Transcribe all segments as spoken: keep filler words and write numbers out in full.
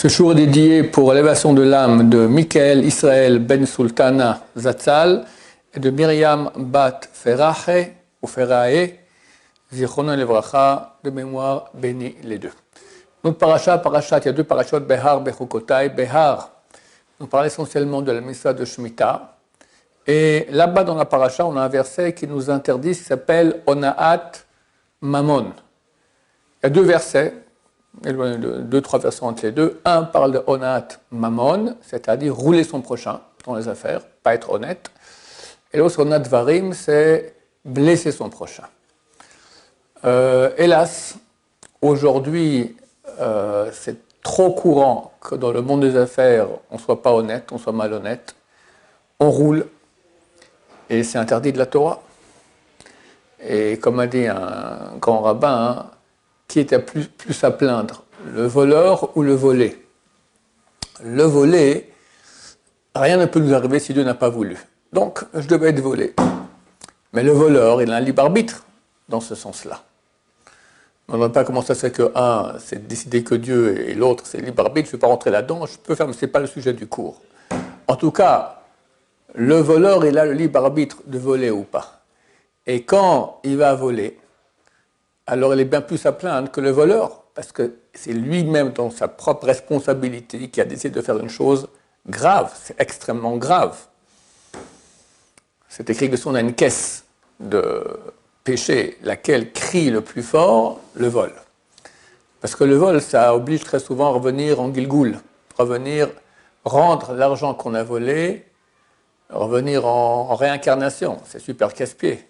Ce jour est dédié pour l'élévation de l'âme de Michael Israël Ben Sultana Zatzal et de Myriam Bat Ferahe ou Ferahe, Zichrono Levracha, de mémoire béni les deux. Notre paracha, parachat, il y a deux parachats, Behar, Bechukotai. Behar, on parle essentiellement de la Missa de Shemitah. Et là-bas dans la paracha, on a un verset qui nous interdit, qui s'appelle Onaat Mamon. Il y a deux versets, deux, trois versets entre les deux. Un parle de Onaat Mamon, c'est-à-dire rouler son prochain dans les affaires, pas être honnête. Et l'autre, Onaat Varim, c'est blesser son prochain. Euh, hélas, aujourd'hui, euh, c'est trop courant que dans le monde des affaires, on ne soit pas honnête, on soit malhonnête. On roule, et c'est interdit de la Torah. Et comme a dit un grand rabbin, hein, qui était plus, plus à plaindre, le voleur ou le volé? Le volé, rien ne peut nous arriver si Dieu n'a pas voulu. Donc, je devais être volé. Mais le voleur, il a un libre arbitre dans ce sens-là. On ne voit pas comment ça se fait que un, c'est décider que Dieu et l'autre, c'est libre arbitre. Je ne vais pas rentrer là-dedans, je peux faire, mais ce n'est pas le sujet du cours. En tout cas, le voleur, il a le libre arbitre de voler ou pas. Et quand il va voler, alors il est bien plus à plaindre que le voleur, parce que c'est lui-même dans sa propre responsabilité qui a décidé de faire une chose grave, c'est extrêmement grave. C'est écrit que si on a une caisse de péché, laquelle crie le plus fort, le vol. Parce que le vol, ça oblige très souvent à revenir en Gilgoul, revenir rendre l'argent qu'on a volé, revenir en, en réincarnation. C'est super casse-pied.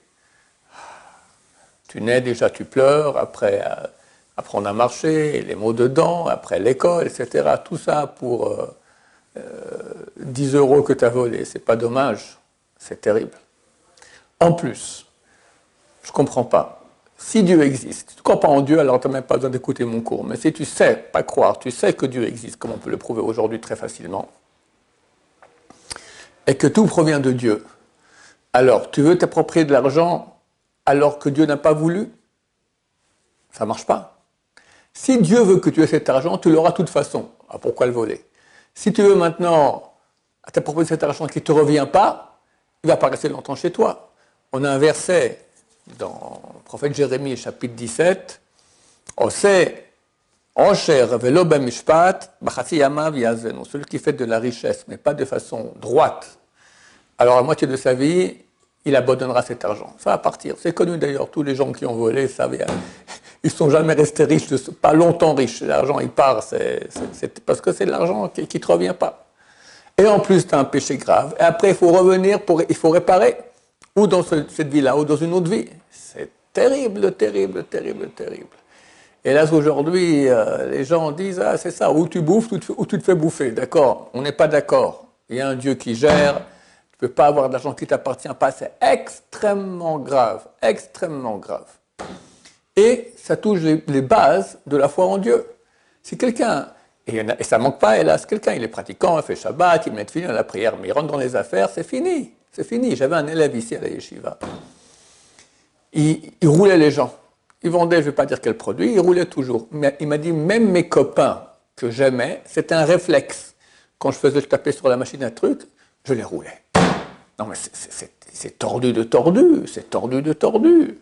Tu nais, déjà tu pleures, après euh, apprendre à marcher, les maux de dents, après l'école, et cetera. Tout ça pour euh, euh, dix euros que tu as volé. C'est pas dommage, c'est terrible. En plus, je ne comprends pas. Si Dieu existe, si tu ne crois pas en Dieu, alors tu n'as même pas besoin d'écouter mon cours. Mais si tu sais, pas croire, tu sais que Dieu existe, comme on peut le prouver aujourd'hui très facilement, et que tout provient de Dieu, alors tu veux t'approprier de l'argent alors que Dieu n'a pas voulu? Ça ne marche pas. Si Dieu veut que tu aies cet argent, tu l'auras de toute façon. Alors pourquoi le voler? Si tu veux maintenant t'approprier de cet argent qui ne te revient pas, il ne va pas rester longtemps chez toi. On a un verset dans le prophète Jérémie, chapitre dix-sept, Oseh, Osher velo b'mishpat, b'chatzi yamav yazvenu, celui qui fait de la richesse, mais pas de façon droite. Alors, à la moitié de sa vie, il abandonnera cet argent. Ça va partir. C'est connu d'ailleurs, tous les gens qui ont volé savent. Ils ne sont jamais restés riches, pas longtemps riches. L'argent, il part, c'est, c'est, c'est parce que c'est de l'argent qui ne te revient pas. Et en plus, tu as un péché grave. Et après, il faut revenir, pour, il faut réparer. Ou dans ce, cette vie-là, ou dans une autre vie. C'est terrible, terrible, terrible, terrible. Et là, aujourd'hui, euh, les gens disent, ah, c'est ça, ou tu bouffes, ou tu, ou tu te fais bouffer. D'accord? On n'est pas d'accord. Il y a un Dieu qui gère. Tu ne peux pas avoir de l'argent qui ne t'appartient pas. C'est extrêmement grave, extrêmement grave. Et ça touche les, les bases de la foi en Dieu. Si quelqu'un, et, et ça ne manque pas, hélas, quelqu'un, il est pratiquant, il fait Shabbat, il met fini à la prière, mais il rentre dans les affaires, c'est fini. C'est fini. J'avais un élève ici à la yeshiva. Il, il roulait les gens. Il vendait, je ne vais pas dire quel produit, il roulait toujours. Mais il m'a dit, même mes copains que j'aimais, c'était un réflexe. Quand je faisais, je tapais sur la machine à truc, je les roulais. Non, mais c'est, c'est, c'est tordu de tordu, c'est tordu de tordu.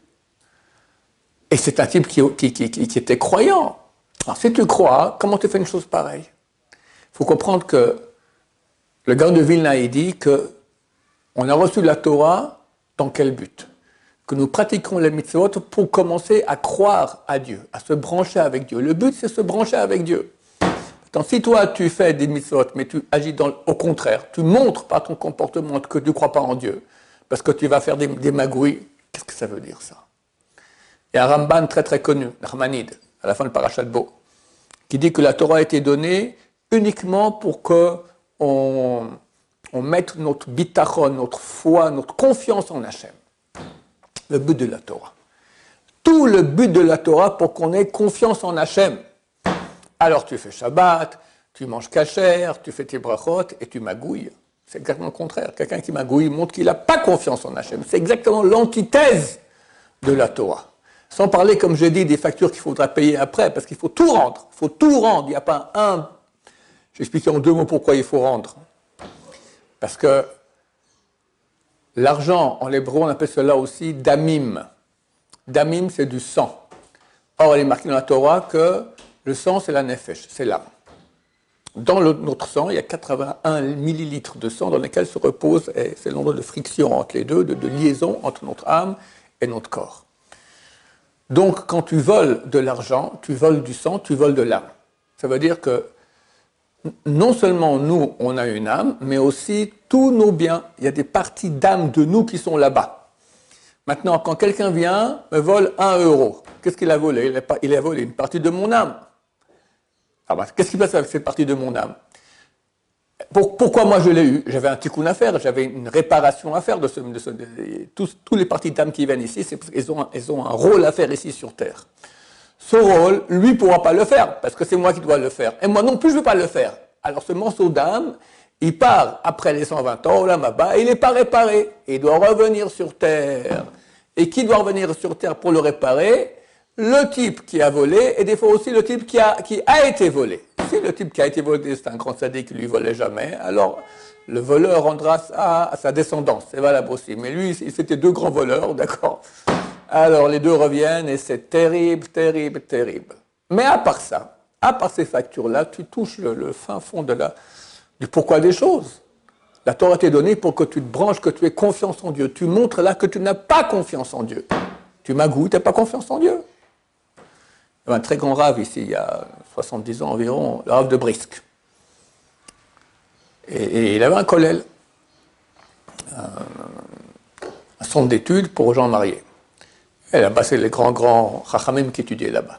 Et c'est un type qui, qui, qui, qui était croyant. Alors, si tu crois, comment tu fais une chose pareille? Il faut comprendre que le Gaon de Vilna, il dit que on a reçu la Torah dans quel but? Que nous pratiquons les mitzvot pour commencer à croire à Dieu, à se brancher avec Dieu. Le but, c'est se brancher avec Dieu. Donc, si toi, tu fais des mitzvot, mais tu agis dans, au contraire, tu montres par ton comportement que tu ne crois pas en Dieu, parce que tu vas faire des, des magouilles, qu'est-ce que ça veut dire, ça? Il y a un Ramban très très connu, Nachmanide, à la fin de Parashat Bo, qui dit que la Torah a été donnée uniquement pour que on, on mette notre bitachon, notre foi, notre confiance en Hachem. Le but de la Torah. Tout le but de la Torah pour qu'on ait confiance en Hachem. Alors tu fais Shabbat, tu manges kasher, tu fais tes brachot et tu magouilles. C'est exactement le contraire. Quelqu'un qui magouille montre qu'il n'a pas confiance en Hachem. C'est exactement l'antithèse de la Torah. Sans parler, comme j'ai dit, des factures qu'il faudra payer après, parce qu'il faut tout rendre. Il faut tout rendre. Il n'y a pas un J'explique en deux mots pourquoi il faut rendre. Parce que l'argent, en hébreu, on appelle cela aussi damim. Damim, c'est du sang. Or, il est marqué dans la Torah que le sang, c'est la nefesh, c'est l'âme. Dans le, notre sang, il y a quatre-vingt-un millilitres de sang dans lesquels se repose, et c'est le nombre de friction entre les deux, de, de liaison entre notre âme et notre corps. Donc, quand tu voles de l'argent, tu voles du sang, tu voles de l'âme. Ça veut dire que non seulement nous, on a une âme, mais aussi tous nos biens. Il y a des parties d'âme de nous qui sont là-bas. Maintenant, quand quelqu'un vient, me vole un euro, qu'est-ce qu'il a volé? Il a, pas, il a volé une partie de mon âme. Ah ben, qu'est-ce qui passe avec cette partie de mon âme? Pour, Pourquoi moi je l'ai eu? J'avais un tikkun à faire, j'avais une réparation à faire de, ce, de, ce, de, de tous, tous les parties d'âme qui viennent ici, c'est parce qu'ils ont, ils ont un rôle à faire ici sur Terre. Ce rôle, lui ne pourra pas le faire, parce que c'est moi qui dois le faire. Et moi non plus, je ne veux pas le faire. Alors ce morceau d'âme, il part après les cent vingt ans, là, là-bas, et il n'est pas réparé. Et il doit revenir sur Terre. Et qui doit revenir sur Terre pour le réparer? Le type qui a volé, et des fois aussi le type qui a, qui a été volé. Si le type qui a été volé, c'est un grand sadique qui ne lui volait jamais, alors le voleur rendra ça à sa descendance. C'est valable aussi. Mais lui, c'était deux grands voleurs, d'accord? Alors les deux reviennent et c'est terrible, terrible, terrible. Mais à part ça, à part ces factures-là, tu touches le, le fin fond de la, du pourquoi des choses. La Torah t'est donnée pour que tu te branches, que tu aies confiance en Dieu. Tu montres là que tu n'as pas confiance en Dieu. Tu magouilles, tu n'as pas confiance en Dieu. Il y avait un très grand rave ici, il y a soixante-dix ans environ, le rave de Brisk. Et, et il avait un kollel, un, un centre d'études pour gens mariés. Et là-bas, c'est les grands, grands chachamim qui étudiaient là-bas.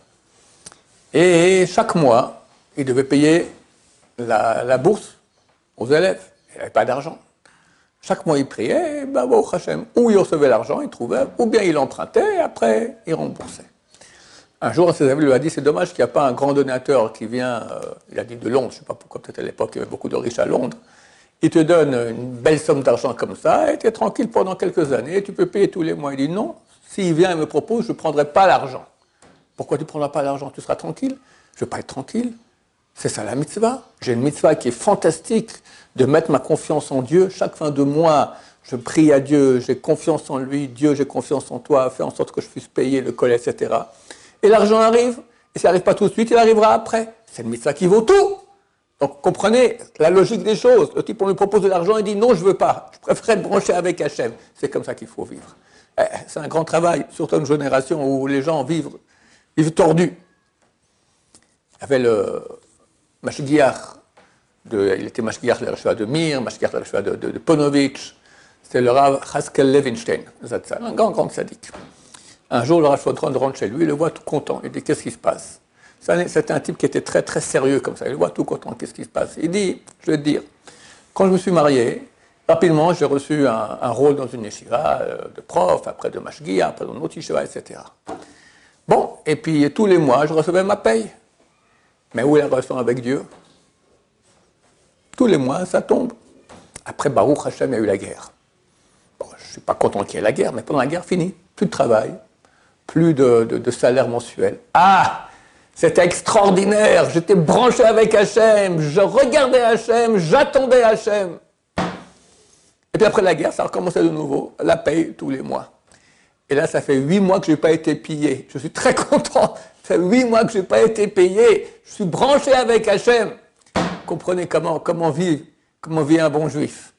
Et chaque mois, il devait payer la, la bourse aux élèves. Il n'avait pas d'argent. Chaque mois, il priait, et ben, au Hachem, ou il recevait l'argent, il trouvait, ou bien il empruntait, et après, il remboursait. Un jour, un de ses amis lui a dit, c'est dommage qu'il n'y a pas un grand donateur qui vient, euh, il a dit de Londres, je ne sais pas pourquoi, peut-être à l'époque, il y avait beaucoup de riches à Londres. Il te donne une belle somme d'argent comme ça, et tu es tranquille pendant quelques années, et tu peux payer tous les mois. Il dit non. S'il vient et me propose, je ne prendrai pas l'argent. Pourquoi tu ne prendras pas l'argent? Tu seras tranquille? Je ne veux pas être tranquille. C'est ça la mitzvah. J'ai une mitzvah qui est fantastique de mettre ma confiance en Dieu. Chaque fin de mois, je prie à Dieu, j'ai confiance en lui. Dieu, j'ai confiance en toi. Fais en sorte que je puisse payer le collet, et cetera. Et l'argent arrive. Et s'il n'arrive pas tout de suite, il arrivera après. C'est une mitzvah qui vaut tout. Donc comprenez la logique des choses. Le type, on lui propose de l'argent, il dit non, je ne veux pas. Je préfère être branché avec Hachem. C'est comme ça qu'il faut vivre. C'est un grand travail, surtout une génération où les gens vivent, vivent tordus. Il y avait le Mashgiach, de, il était Mashgiach de la Yeshiva de Mir, Mashgiach de la Yeshiva de, de, de Ponovitch, c'était le Rav Haskel Levinstein, un grand, grand sadique. Un jour, le Rav Shotron rentre chez lui, il le voit tout content, il dit qu'est-ce qui se passe? C'était un type qui était très, très sérieux comme ça, il le voit tout content, qu'est-ce qui se passe? Il dit, je vais te dire, quand je me suis marié, rapidement, j'ai reçu un, un rôle dans une yeshiva de prof, après de mashgiach, après dans une autre yeshiva, et cetera. Bon, et puis tous les mois, je recevais ma paye. Mais où est la relation avec Dieu? Tous les mois, ça tombe. Après, Baruch Hashem, il y a eu la guerre. Bon, je ne suis pas content qu'il y ait la guerre, mais pendant la guerre, fini. Plus de travail, plus de, de, de salaire mensuel. Ah! C'était extraordinaire! J'étais branché avec Hashem, je regardais Hashem, j'attendais Hashem. Et puis après la guerre, ça a recommencé de nouveau, la paye tous les mois. Et là, ça fait huit mois que je n'ai pas été payé. Je suis très content. Ça fait huit mois que je n'ai pas été payé. Je suis branché avec Hachem. Comprenez comment, comment, vit, comment vit un bon juif.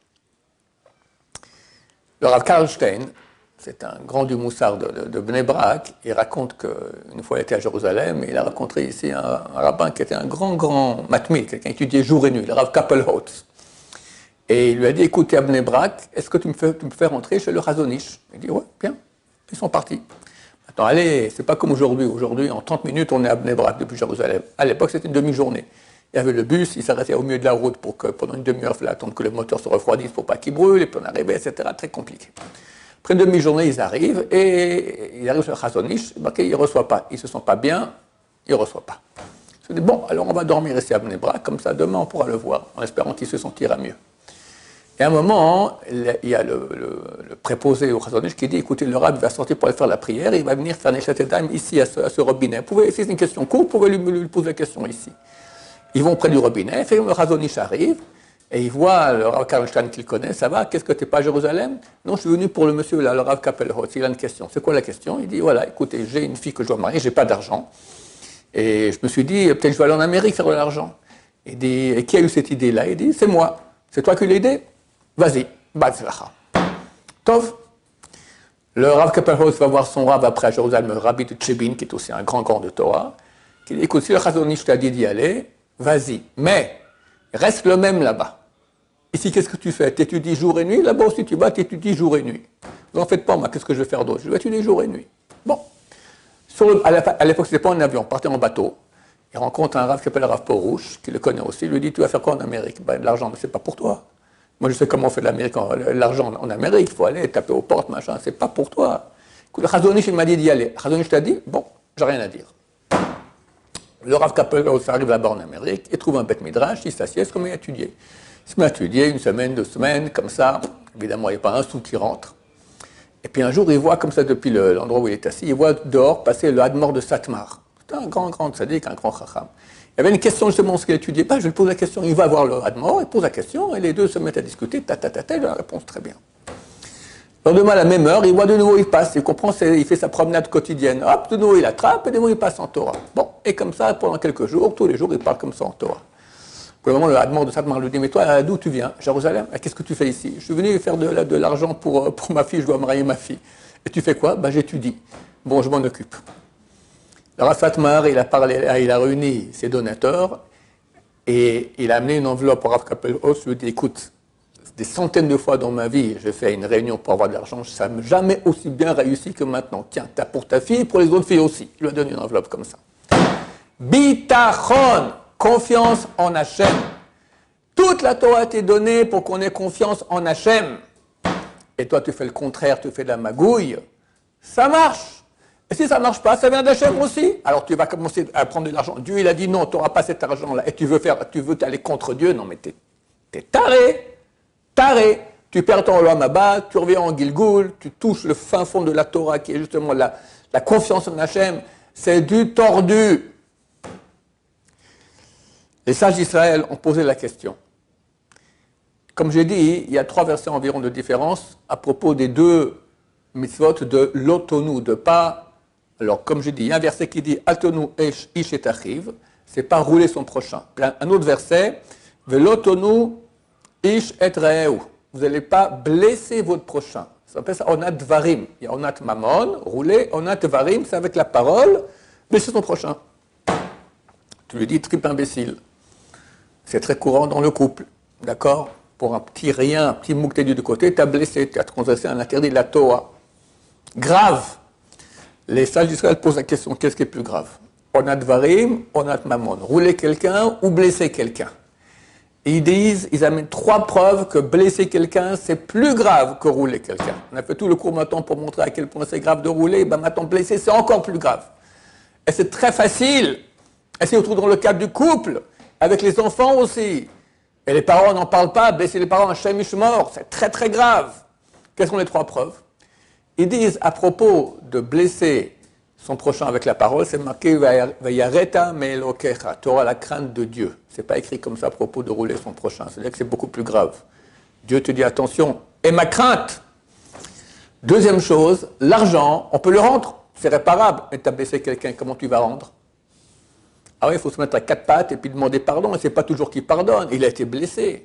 Le Rav Karlstein, c'est un grand du Moussard de, de, de Bnei Brak, il raconte qu'une fois il était à Jérusalem, et il a rencontré ici un, un rabbin qui était un grand, grand matmid, quelqu'un qui étudiait jour et nuit, le Rav Kappelholz. Et il lui a dit, écoute, à Bnei Brak, est-ce que tu me, fais, tu me fais rentrer chez le Chazonish? Il dit, ouais, bien. Ils sont partis. Maintenant, allez, c'est pas comme aujourd'hui. Aujourd'hui, en trente minutes, on est à Bnei Brak depuis Jérusalem. À l'époque, c'était une demi-journée. Il y avait le bus, il s'arrêtait au milieu de la route pour que pendant une demi-heure, il fallait attendre que le moteur se refroidisse pour pas qu'il brûle, et puis on arrivait, et cetera. Très compliqué. Après une demi-journée, ils arrivent, et ils arrivent sur le Chazonish, il ne reçoit pas. Ils ne se sentent pas bien, ils ne reçoivent pas. Je dis, bon, alors on va dormir ici à Bnei Brak, comme ça, demain, on pourra le voir, en espérant qu'il se sentira mieux. Et à un moment, il y a le, le, le préposé au Chazonish qui dit, écoutez, le Rav va sortir pour aller faire la prière, il va venir faire Nechat Edaim ici, à ce, à ce robinet. Vous pouvez, si c'est une question courte, vous pouvez lui, lui poser la question ici. Ils vont près du robinet, et le Chazon Ish arrive, et il voit le Rav Karlstein qu'il connaît, ça va, qu'est-ce que tu n'es pas à Jérusalem? Non, je suis venu pour le monsieur, là, le Rav Kappelholz, il a une question. C'est quoi la question? Il dit, voilà, écoutez, j'ai une fille que je dois marier, j'ai pas d'argent. Et je me suis dit, peut-être je vais aller en Amérique faire de l'argent. Il dit, et qui a eu cette idée-là? Il dit, c'est moi. C'est toi qui l'as aidé? Vas-y, Batzlacha. Tov. Le Rav Kappelholz va voir son Rav après à Jérusalem, le Rabbi de Tchébin, qui est aussi un grand grand de Torah, qui dit, écoute, si le Chazon Ish t'a dit d'y aller, vas-y. Mais, reste le même là-bas. Ici, qu'est-ce que tu fais? Tu étudies jour et nuit? Là-bas aussi, tu vas, tu étudies jour et nuit. Vous en faites pas, moi, qu'est-ce que je vais faire d'autre? Je vais étudier jour et nuit. Bon. Sur le, à l'époque, ce n'était pas en avion, on partait en bateau. Il rencontre un Rav qui s'appelle Rav Porouche, qui le connaît aussi. Il lui dit, tu vas faire quoi en Amérique? Ben, de l'argent, mais c'est pas pour toi. Moi, je sais comment on fait de l'Amérique, l'argent en Amérique. Il faut aller taper aux portes, machin. C'est pas pour toi. Écoute, le Chazon Ish, il m'a dit d'y aller. Le Chazon Ish t'a dit, bon, j'ai rien à dire. Le Rav Kappelholz arrive là-bas en Amérique, il trouve un bête midrash, il s'assied, c'est comme il a étudié. Il se met à étudier une semaine, deux semaines, comme ça. Évidemment, il n'y a pas un sou qui rentre. Et puis un jour, il voit comme ça, depuis le, l'endroit où il est assis, il voit dehors passer le Hadmor de Satmar. C'est un grand, grand tzaddik, un grand chacham. Il y avait une question justement, ce qu'il étudiait pas, je lui pose la question, il va voir le Hadmor, il pose la question, et les deux se mettent à discuter, ta ta ta ta, il a la réponse très bien. Le lendemain, à la même heure, il voit de nouveau, il passe, il comprend, il fait sa promenade quotidienne. Hop, de nouveau, il attrape, et de nouveau, il passe en Torah. Bon, et comme ça, pendant quelques jours, tous les jours, il parle comme ça en Torah. Pour le moment, le Hadmor de Satmar lui dit, mais toi, d'où tu viens? Jérusalem? Qu'est-ce que tu fais ici? Je suis venu faire de, de l'argent pour, pour ma fille, je dois marier ma fille. Et tu fais quoi? Ben, j'étudie. Bon, je m'en occupe. Le Rav Satmar, il a parlé, il a réuni ses donateurs, et il a amené une enveloppe au Rav Kappelholz, il lui dit, écoute, des centaines de fois dans ma vie, j'ai fait une réunion pour avoir de l'argent, ça n'a jamais aussi bien réussi que maintenant. Tiens, t'as pour ta fille, pour les autres filles aussi. Il lui a donné une enveloppe comme ça. Bitachon, confiance en Hachem. Toute la Torah t'est donnée pour qu'on ait confiance en Hachem. Et toi, tu fais le contraire, tu fais de la magouille. Ça marche. Et si ça ne marche pas, ça vient d'Hachem aussi. Alors tu vas commencer à prendre de l'argent. Dieu, il a dit non, tu n'auras pas cet argent-là. Et tu veux faire, tu veux aller contre Dieu. Non, mais t'es, t'es taré. Taré, tu perds ton Olam Haba, tu reviens en Gilgoul, tu touches le fin fond de la Torah qui est justement la, la confiance en Hachem, c'est du tordu. Les sages d'Israël ont posé la question. Comme j'ai dit, il y a trois versets environ de différence à propos des deux mitzvot de l'otonu, de pas. Alors, comme j'ai dit, il y a un verset qui dit Altonu ish et achiv, c'est pas rouler son prochain. Un autre verset, Velotonu ish et re'eu. Vous n'allez pas blesser votre prochain. Ça s'appelle ça onat dvarim. Il y a onat mamon, rouler, onat dvarim, c'est avec la parole, blesser son prochain. Tu lui dis triple imbécile. C'est très courant dans le couple. D'accord? Pour un petit rien, un petit mot que tu as dit de côté, tu as blessé, tu as transgressé un interdit de la Torah. Grave. Les sages d'Israël posent la question, qu'est-ce qui est plus grave? Onat dvarim, onat mamon. Rouler quelqu'un ou blesser quelqu'un? Et ils disent, ils amènent trois preuves que blesser quelqu'un, c'est plus grave que rouler quelqu'un. On a fait tout le cours maintenant pour montrer à quel point c'est grave de rouler. Ben maintenant, blesser, c'est encore plus grave. Et c'est très facile. Et c'est surtout dans le cadre du couple, avec les enfants aussi. Et les parents n'en parlent pas. Blesser les parents, un chamish mort, c'est très très grave. Quelles sont les trois preuves? Ils disent, à propos de blesser son prochain avec la parole, c'est marqué Vayareta me'elokecha. Tu auras la crainte de Dieu. C'est pas écrit comme ça à propos de rouler son prochain. C'est-à-dire que c'est beaucoup plus grave. Dieu te dit attention. Et ma crainte. Deuxième chose, l'argent, on peut le rendre. C'est réparable. Mais tu as blessé quelqu'un, comment tu vas rendre? Ah oui, il faut se mettre à quatre pattes et puis demander pardon. Et c'est pas toujours qu'il pardonne. Il a été blessé.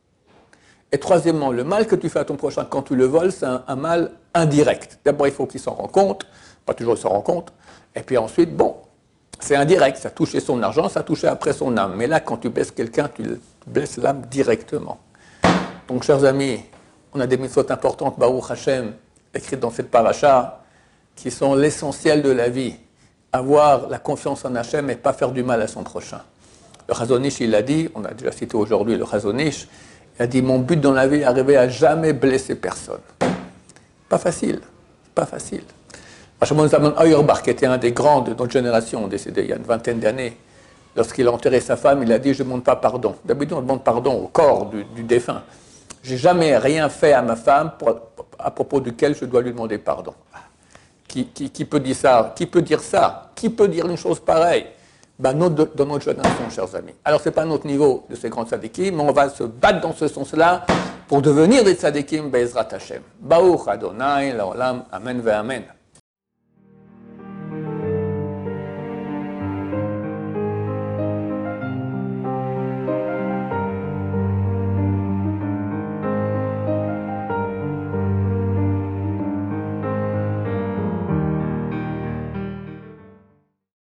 Et troisièmement, le mal que tu fais à ton prochain quand tu le voles, c'est un, un mal indirect. D'abord, il faut qu'il s'en rende compte. Pas toujours il s'en rend compte. Et puis ensuite, bon, c'est indirect. Ça touchait son argent, ça touchait après son âme. Mais là, quand tu blesses quelqu'un, tu blesses l'âme directement. Donc, chers amis, on a des mitzvot importantes, Baruch Hashem, écrites dans cette paracha, qui sont l'essentiel de la vie. Avoir la confiance en Hashem et pas faire du mal à son prochain. Le Chazon Ish, il l'a dit, on a déjà cité aujourd'hui le Chazon Ish, il a dit, mon but dans la vie est d'arriver à jamais blesser personne. Pas facile, pas facile. Shimon Zalman Auerbach, qui était un des grands de notre génération, décédé il y a une vingtaine d'années, lorsqu'il a enterré sa femme, il a dit « Je ne demande pas pardon ». D'habitude, on demande pardon au corps du, du défunt. « J'ai jamais rien fait à ma femme pour, à propos duquel je dois lui demander pardon ». Qui, qui, qui peut dire ça? Qui peut dire ça? Qui peut dire une chose pareille? Ben, notre, dans notre génération, chers amis. Alors, ce n'est pas notre niveau de ces grands tzadikim, mais on va se battre dans ce sens-là pour devenir des tzadikim, Be'ezrat Hashem. Baruch Adonai, Laolam, Amen ve Amen.